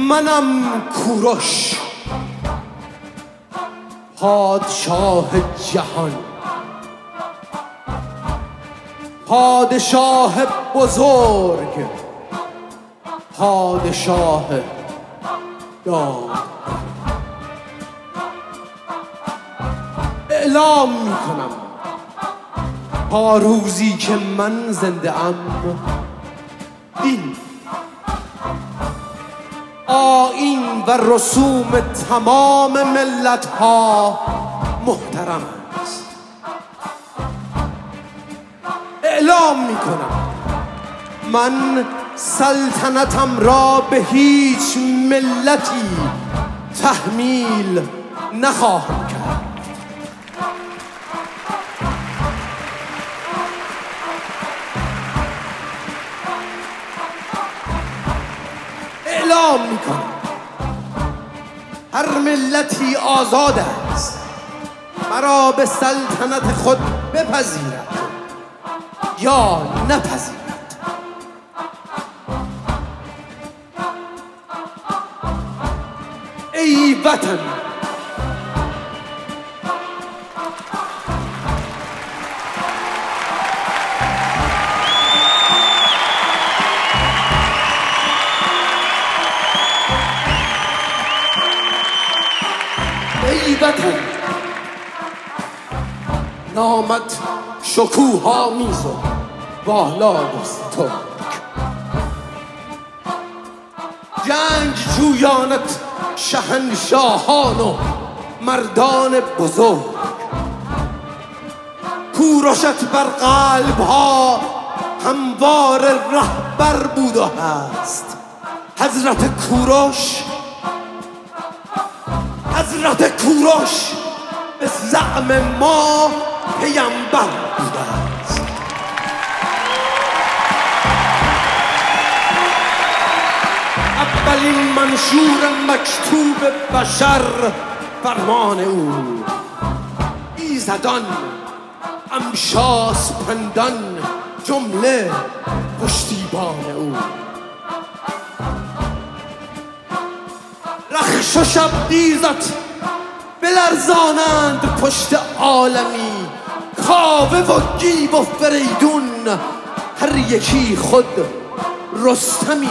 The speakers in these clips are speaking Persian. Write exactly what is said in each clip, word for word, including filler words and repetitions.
منم کوروش، پادشاه جهان، پادشاه بزرگ، پادشاه داد. اعلام میکنم تا روزی که من زنده ام، این آیین و رسوم تمام ملت ها محترم است. اعلام میکنم من سلطنتم را به هیچ ملتی تحمیل نخواهم کرد. اعلام میکنم هر ملتی آزاد است مرا به سلطنت خود بپذیرد یا نپذیرد. ای وطن، ای وطن، نامت شکوه آمیز و بالا بسترگ، جنگ جویانت شهنشاهان و مردان بزرگ، کوروشت بر قلب ها هموار رهبر بود و هست. حضرت کوروش، حضرت کوروش به زعم ما پیامبر بوده است. اولین منشور مکتوب بشر فرمان او، ایزدان امشاس پندان جمله پشتیبان او. رخش و شبدیزت بلرزانند پشت عالمی، کاوه و گیو و فریدون هر یکی خود رستمی.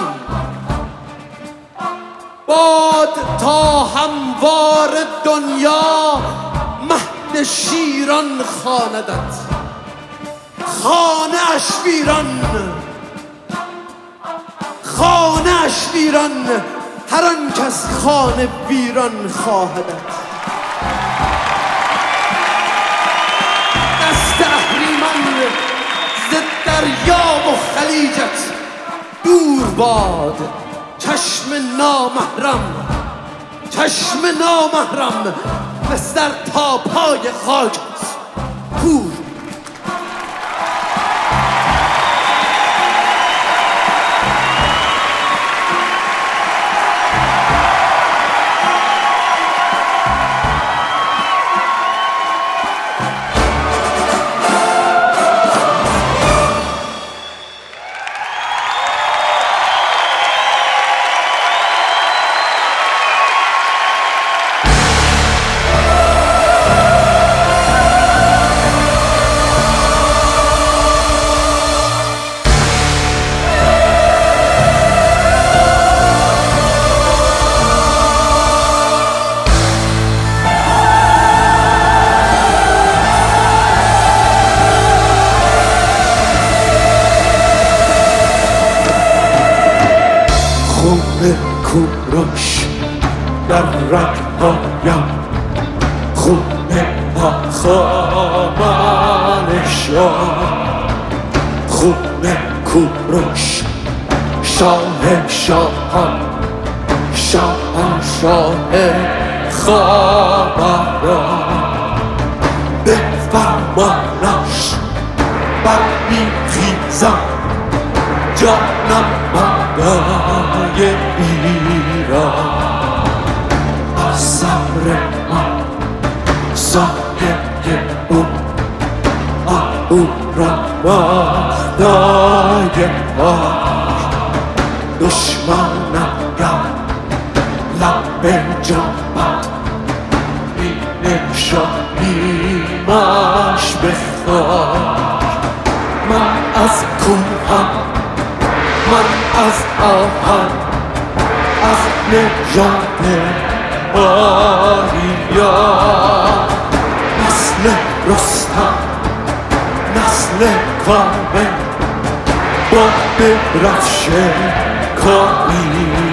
باد تا هموار دنیا مهد شیران خواندت، خانه اش ویران، خانه اش ویران، هر آن کس خانه ویران خواهدت. دست اهریمن ز دریا و خلیجت دور باد، چشم نامحرم، چشم نامحرم به سر تا پای خاکت کور. کوروش در رگ‌هایم، خون پاخان شاه، خون کوروش شاه شاهان، شاهنشاه خاوران. به فرمانش برمیخیزم جانم برای ایران. از صبر ما سایه او او را باختای پاک، دشمنم گر به جان نشانیمش بخواه. من از کوهم، من از آهن، از نژاد آریا، نسل رستم، نسل کامل، با درفش کاری.